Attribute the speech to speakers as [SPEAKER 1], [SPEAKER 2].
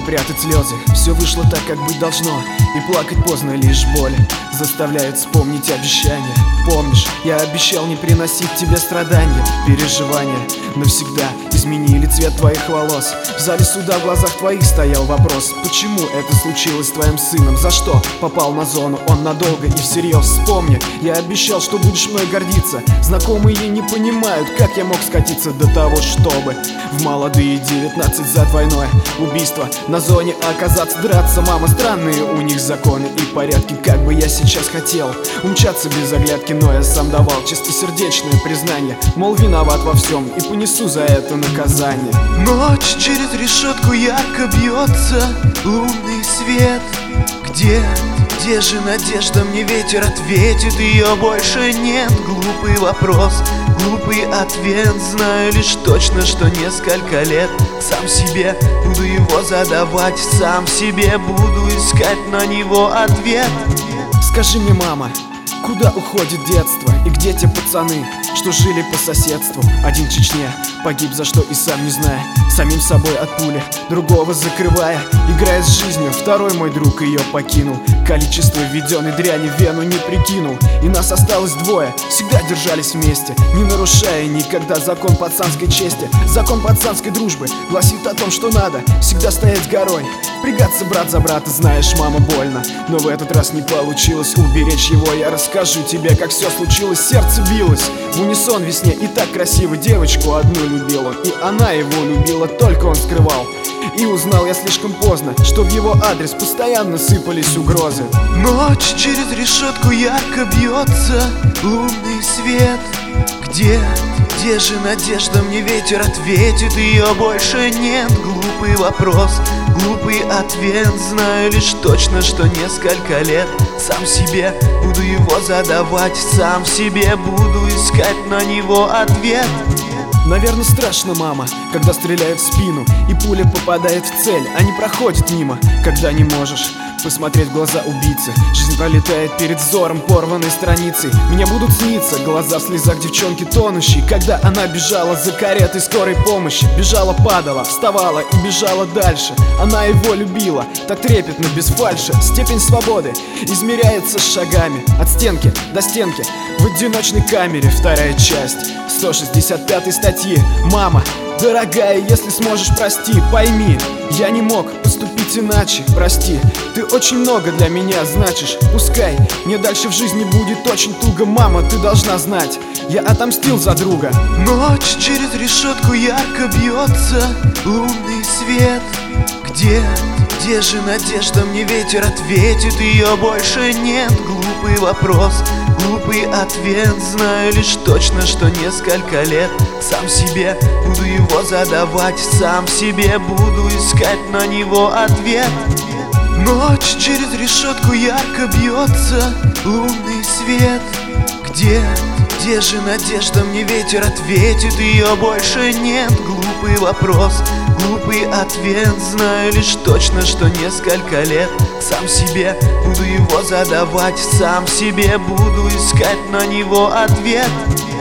[SPEAKER 1] прятать слезы. Все вышло так, как быть должно, и плакать поздно, лишь боль заставляет вспомнить обещания. Помнишь, я обещал не приносить тебе страдания. Переживания навсегда изменили цвет твоих волос. В зале суда в глазах твоих стоял вопрос: почему это случилось с твоим сыном? За что попал на зону он надолго и всерьез? Вспомни, я обещал, что будешь мной гордиться. Знакомые не понимают, как я мог скатиться до того, чтобы в молодые 19 за двойное убийство на зоне оказаться, драться. Мама, странные у них законы и порядки. Как бы я сейчас хотел умчаться без оглядки, но я сам давал чистосердечное признание, мол, виноват во всем и понесу за это наказание.
[SPEAKER 2] Ночь через решетку ярко бьется лунный свет. Где же надежда? Мне ветер ответит, ее больше нет. Глупый вопрос, глупый ответ. Знаю лишь точно, что несколько лет сам себе буду его задавать, сам себе буду искать на него ответ.
[SPEAKER 1] Скажи мне, мама, куда уходит детство? И где те пацаны, что жили по соседству? Один в Чечне погиб, за что и сам не зная, самим собой от пули, другого закрывая, играя с жизнью. Второй мой друг ее покинул, количество введенной дряни в вену не прикинул. И нас осталось двое, всегда держались вместе, не нарушая никогда закон пацанской чести. Закон пацанской дружбы гласит о том, что надо всегда стоять горой, впрягаться брат за брата. Знаешь, мама, больно, но в этот раз не получилось уберечь его. Я расскажу тебе, как все случилось. Сердце билось в унисон весне, и так красиво девочку одну любил он, и она его любила, только он скрывал. И узнал я слишком поздно, что в его адрес постоянно сыпались угрозы.
[SPEAKER 2] Ночь через решетку ярко бьется лунный свет. Где же надежда? Мне ветер ответит, ее больше нет. Глупый вопрос, глупый ответ. Знаю лишь точно, что несколько лет сам себе буду его задавать, сам себе буду искать на него ответ.
[SPEAKER 1] Наверное, страшно, мама, когда стреляют в спину и пуля попадает в цель, а не проходит мимо. Когда не можешь посмотреть в глаза убийцы, жизнь пролетает перед взором порванной страницей. Мне будут сниться глаза в слезах девчонки тонущей, когда она бежала за каретой скорой помощи. Бежала, падала, вставала и бежала дальше. Она его любила, так трепетно, без фальши. Степень свободы измеряется шагами от стенки до стенки в одиночной камере. Вторая часть 165 статьи. Мама, дорогая, если сможешь, прости, пойми, я не мог поступить иначе, прости. Ты очень много для меня значишь, пускай мне дальше в жизни будет очень туго. Мама, ты должна знать, я отомстил за друга.
[SPEAKER 2] Ночь через решетку ярко бьется лунный свет. Где же надежда? Мне ветер ответит, ее больше нет. Глупый вопрос, глупый ответ. Знаю лишь точно, что несколько лет сам себе буду его задавать, сам себе буду искать на него ответ. Ночь через решетку ярко бьется лунный свет. Где же надежда? Мне ветер ответит, ее больше нет. Глупый вопрос, глупый ответ. Знаю лишь точно, что несколько лет сам себе буду его задавать, сам себе буду искать на него ответ.